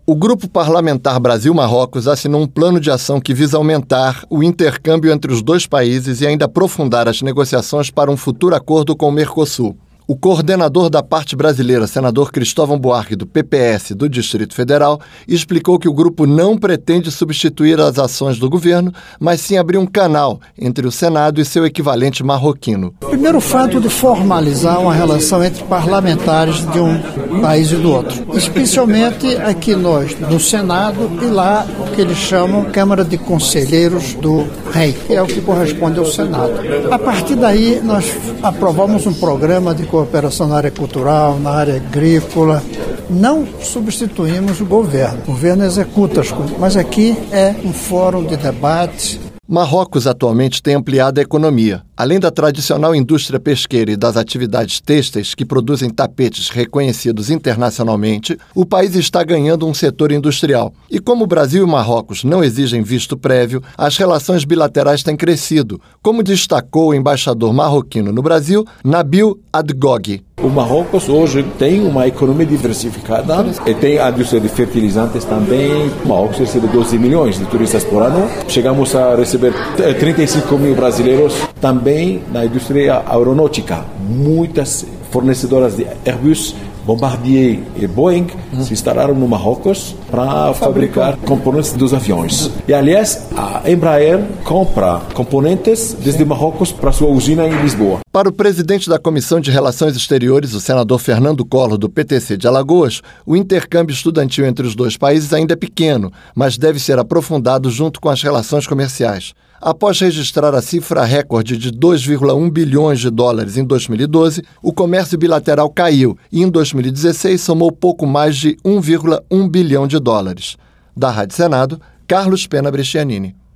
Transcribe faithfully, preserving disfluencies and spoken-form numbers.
O Grupo Parlamentar Brasil-Marrocos assinou um plano de ação que visa aumentar o intercâmbio entre os dois países e ainda aprofundar as negociações para um futuro acordo com o Mercosul. O coordenador da parte brasileira, senador Cristóvão Buarque, do P P S do Distrito Federal, explicou que o grupo não pretende substituir as ações do governo, mas sim abrir um canal entre o Senado e seu equivalente marroquino. Primeiro, o fato de formalizar uma relação entre parlamentares de um país e do outro. Especialmente aqui nós, no Senado, e lá o que eles chamam Câmara de Conselheiros do Rei, que é o que corresponde ao Senado. A partir daí, nós aprovamos um programa de cooperação na área cultural, na área agrícola. Não substituímos o governo. O governo executa as coisas, mas aqui é um fórum de debate. Marrocos atualmente tem ampliado a economia. Além da tradicional indústria pesqueira e das atividades têxteis que produzem tapetes reconhecidos internacionalmente, o país está ganhando um setor industrial. E como o Brasil e Marrocos não exigem visto prévio, as relações bilaterais têm crescido, como destacou o embaixador marroquino no Brasil, Nabil Adgogui. O Marrocos hoje tem uma economia diversificada e tem a indústria de fertilizantes também. O Marrocos recebe doze milhões de turistas por ano. Chegamos a receber trinta e cinco mil brasileiros também na indústria aeronáutica. Muitas fornecedoras de Airbus, Bombardier e Boeing uhum. se instalaram no Marrocos para fabricar componentes dos aviões. E, aliás, a Embraer compra componentes desde Marrocos para sua usina em Lisboa. Para o presidente da Comissão de Relações Exteriores, o senador Fernando Collor, do P T C de Alagoas, o intercâmbio estudantil entre os dois países ainda é pequeno, mas deve ser aprofundado junto com as relações comerciais. Após registrar a cifra recorde de dois vírgula um bilhões de dólares em dois mil e doze, o comércio bilateral caiu e, em dois mil e dezesseis, somou pouco mais de um vírgula um bilhão de dólares. Da Rádio Senado, Carlos Pena Brescianini.